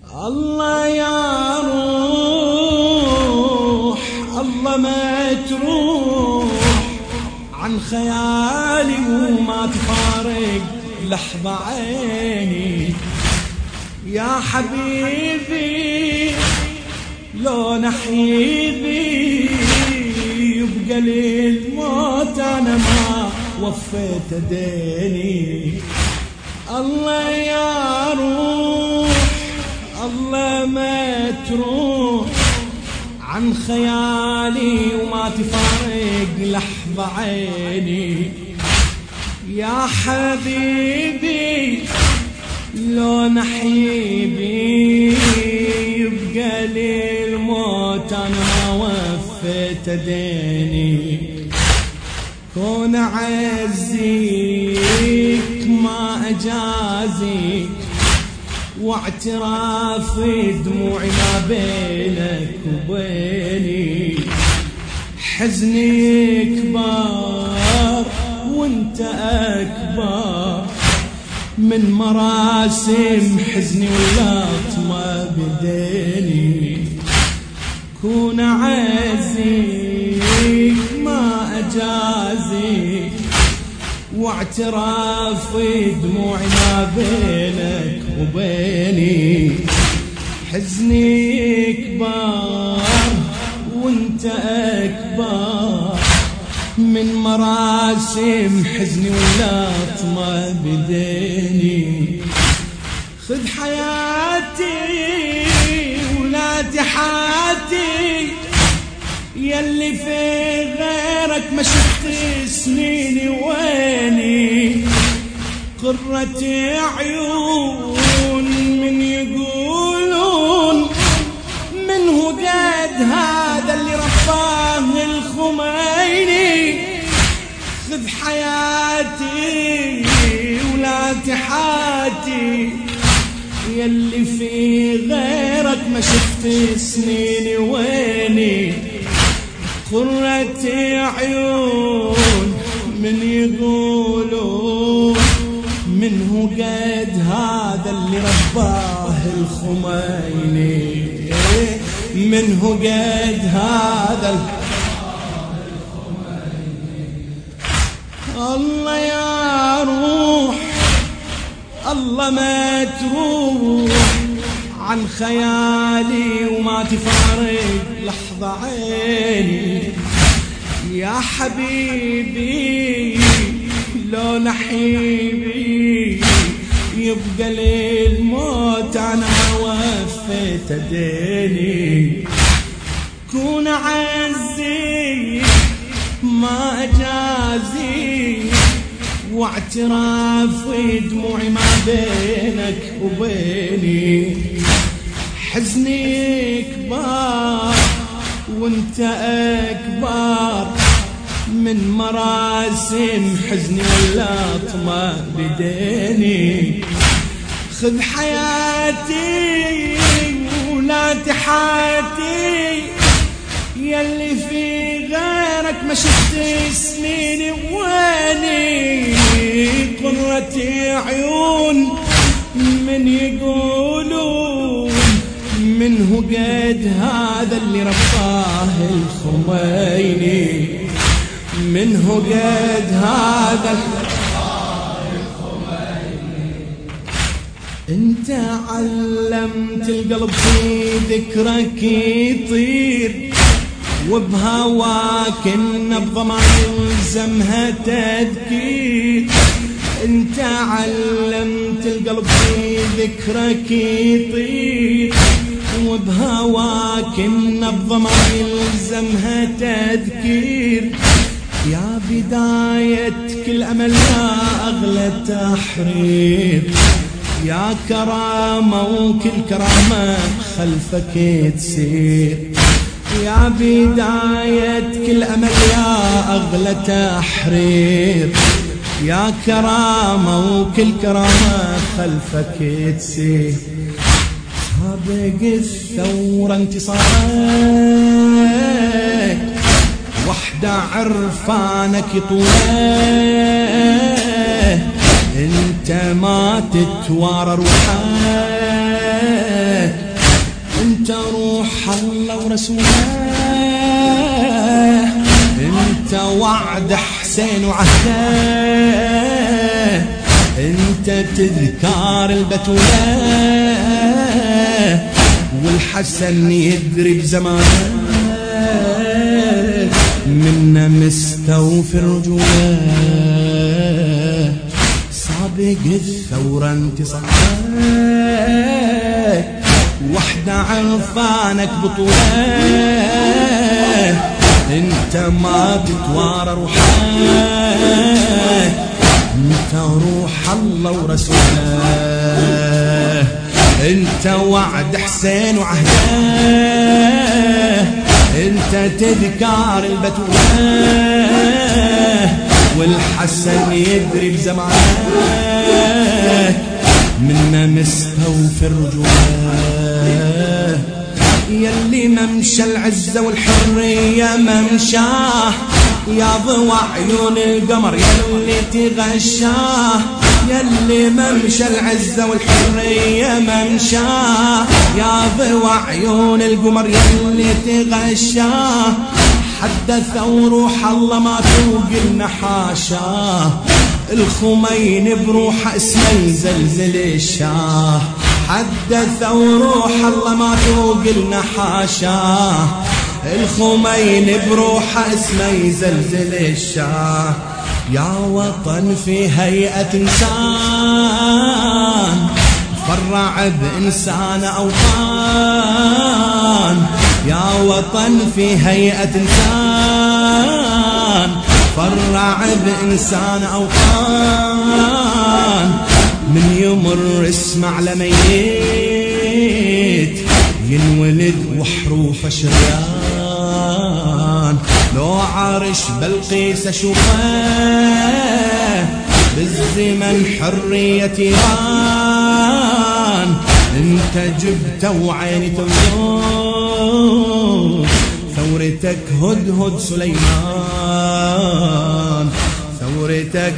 الله يا روح الله ما تروح عن خيالي وما تفارق لحظة عيني. يا حبيبي لو نحيبي يبقى للموت أنا ما وفيت ديني. الله يا روح الله ما تروح عن خيالي وما تفارق لحظة عيني. يا حبيبي لو نحيبي يبقى للموت أنا وفيت ديني. كون عزيك ما أجازيك واعتراف دموعي ما بينك وبيني. حزني كبار وانت أكبر من مراسم حزني واللطمة بديني. كون عزيك ما أجازيك واعتراف دموعي ما بينك وبيني. حزني كبار وانت أكبر من مراسم حزني واللطمة بديني. خذ حياتي ولا تحاتي يلي في غيرك ما شفت سنيني ويني. قرة عيون من يقولون منه قد هذا اللي رباه الخميني. خذ حياتي ولا تحاتي يلي في غيرك ما شفت سنيني ويني. قرة عيون من يقولون منه قد هذا اللي رباه الخميني. منه قد هذا الله يا روح الله ما تروح عن خيالي وما تفارق لحظة عيني. يا حبيبي لو نحيبي يبقى للموت أنا وفيت ديني. كون عزي ما أجازي واعتراف دموعي ما بينك وبيني. حزني كبار وانت أكبر من مراسم حزني واللطمة بديني. خذ حياتي ولا تحاتي يلي في غيرك ما شفت سنيني ويني. قرة عيون من يقولون منه قد هذا اللي رباه الخميني. منه قد هذا اللي رباه الخميني. انت علمت القلب في ذكرك يطير وبهواك النبضة ما يلزمها تذكير. انت علمت القلب في ذكرك يطير وبهواك النبضة ما يلزمها تذكير. يا بداية كل أمل يا أغلى تحرير. يا كرامة وكل كرامة خلفك تسير. يا بداية كل أمل يا أغلى تحرير. يا كرامة وكل كرامة خلفك تسير. سابق الثورة انتصارك وحدة عرفانك طوله. انت ما تتوارى روحك ورسوله. انت وعد حسين وعهده، انت تذكار البتولة، والحسن يدري بزمانه منا مستوفي الرجولة. سابق الثورة انتصارك، وحدة عرفانك بطولة، انت ما تتوارى روحك، انت روح الله ورسوله. انت وعد حسين وعهده، انت تذكار البتولة، والحسن يدري بزمانك منا مستوفي الرجولة. يلي ممشى العزة والحرية ممشاه، يا ضوى عيون القمر يلي تغشاه، يلي ممشى العزة والحرية ممشاه، يا ضوى عيون القمر يلي تغشاه. حدث وروح الله ما توقلنا حاشاه، الخمين بروح اسمه يزلزل الشاه. حدث وروح الله ما توقلنا حاشاه، الخمين بروح اسمه يزلزل الشاه. يا وطن في هيئة إنسان، فرع بإنسان أوطان. يا وطن في هيئة إنسان، فرع بإنسان أوطان. من يمر اسمع لميت، ينولد وحروف شريان. لو عرش بلقيس اشوفه، بالزمن حرية ايران. انت جبت وعيني تنظر، ثورتك هدهد سليمان، ثورتك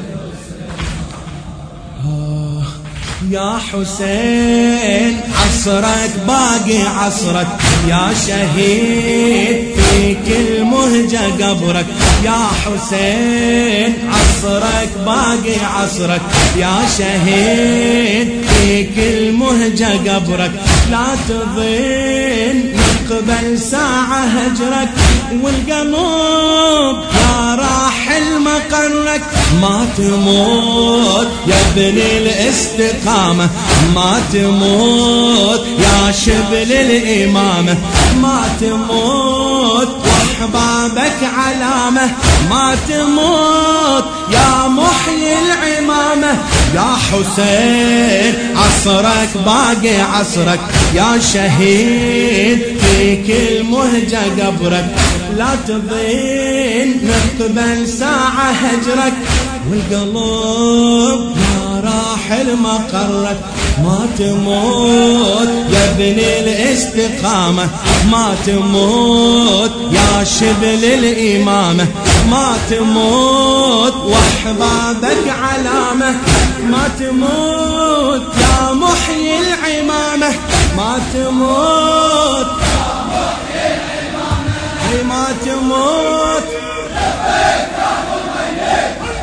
يا حسين. عصرك باقي عصرك يا شهيد، في كل مهجة قبرك يا حسين. عصرك باقي عصرك يا شهيد، في كل مهجة قبرك. لا تظن نقبل ساعة هجرك، والقلب يا راحل مقرك. ما تموت يا ابن الاستقامة، ما تموت يا شبل الإمامة، ما تموت واحبابك علامة، ما تموت يا محيي العمامة. يا حسين عصرك باقي عصرك يا شهيد، في كل مهجة قبرك. لا تظن نقبل ساعة هجرك، والقلب يا راحل مقرك. ما تموت يا ابن الاستقامة، ما تموت يا شبل الإمامة، ما تموت واحبابك علامة، ما تموت يا محيي العمامة، ما تموت يا محيي العمامة، ما تموت. لبيك يا خميني،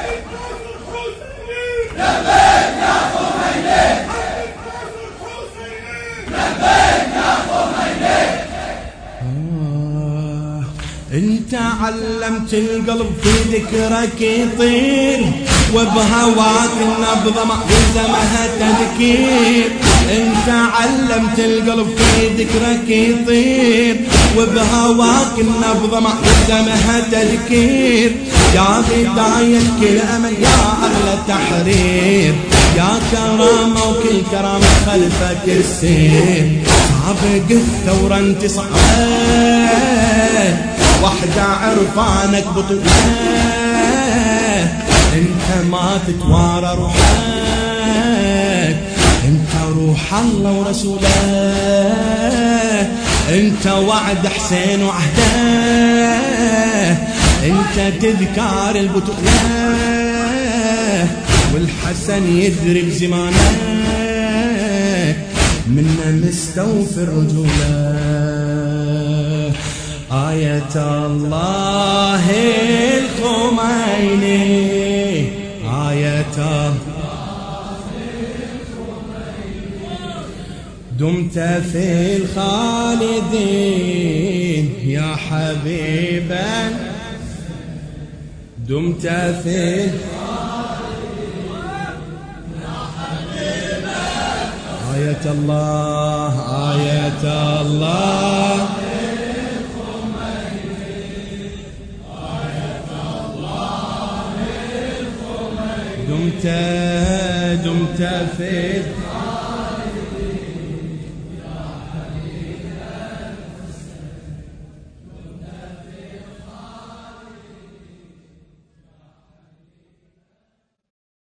لبيك يا خميني، لبيك يا خميني. انت علمت القلب في ذكرك يطير، وبهواك النبضة مأزمها تذكير. انت علمت القلب في ذكرك يطير، وبهواك النبضة مأزمها تذكير. يا بداية كل أمل يا أغلى تحرير، يا كرامة وكل كرامة خلفك السير. سابق الثورة انتصارك، وحدة عرفانك بطولة، انت ما تتوارى روحك، انت روح الله ورسوله. انت وعد حسين وعهده، انت تذكار البطولة، والحسن يدري بزمانك منا مستوفي الرجولة. آية الله الخميني آية دمت في الخالدين يا حبيبا دمت في آية الله آية الله دمت في